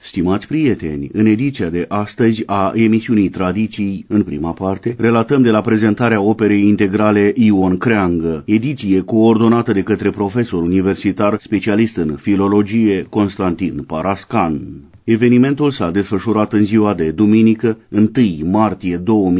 Stimați prieteni, în ediția de astăzi a emisiunii Tradiții, în prima parte, relatăm de la prezentarea operei integrale Ion Creangă, ediție coordonată de către profesor universitar specialist în filologie Constantin Parascan. Evenimentul s-a desfășurat în ziua de duminică, 1 martie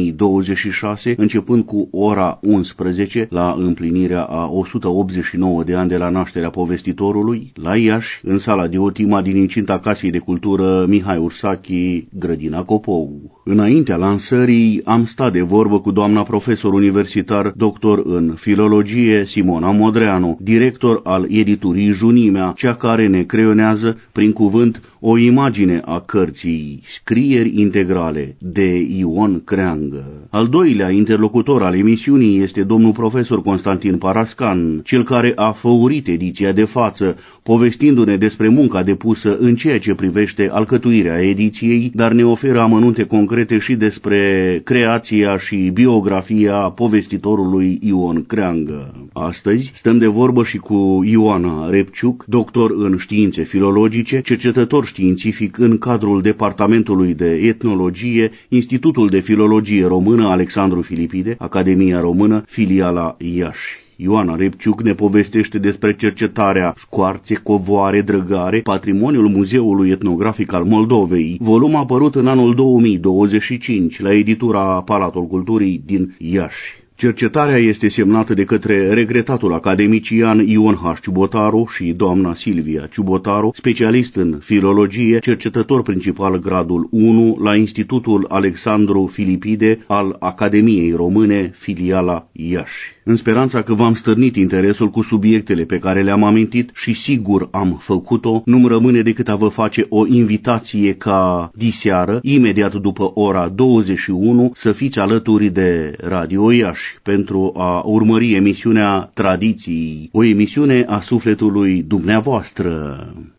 2026, începând cu ora 11, la împlinirea a 189 de ani de la nașterea povestitorului, la Iași, în sala Diotima din incinta Casei de Cultură Mihai Ursachi, Grădina Copou. Înaintea lansării am stat de vorbă cu doamna profesor universitar, doctor în filologie, Simona Modreanu, director al editurii Junimea, cea care ne creionează, prin cuvânt, o imagine a cărții Scrieri integrale de Ion Creangă. Al doilea interlocutor al emisiunii este domnul profesor Constantin Parascan, cel care a făurit ediția de față, povestindu-ne despre munca depusă în ceea ce privește alcătuirea ediției, dar ne oferă amănunte concrete și despre creația și biografia povestitorului Ion Creangă. Astăzi stăm de vorbă și cu Ioana Repciuc, doctor în științe filologice, cercetător științific în cadrul Departamentului de Etnologie, Institutul de Filologie Română Alexandru Filipide, Academia Română, filiala Iași. Ioana Repciuc ne povestește despre cercetarea Scoarțe, Covoare, Drăgare, Patrimoniul Muzeului Etnografic al Moldovei, volum apărut în anul 2025 la editura Palatul Culturii din Iași. Cercetarea este semnată de către regretatul academician Ion H. Ciubotaru și doamna Silvia Ciubotaru, specialist în filologie, cercetător principal gradul 1 la Institutul Alexandru Filipide al Academiei Române, filiala Iași. În speranța că v-am stârnit interesul cu subiectele pe care le-am amintit și sigur am făcut-o, nu-mi rămâne decât a vă face o invitație ca diseară, imediat după ora 21, să fiți alături de Radio Iași pentru a urmări emisiunea Tradiții, o emisiune a sufletului dumneavoastră.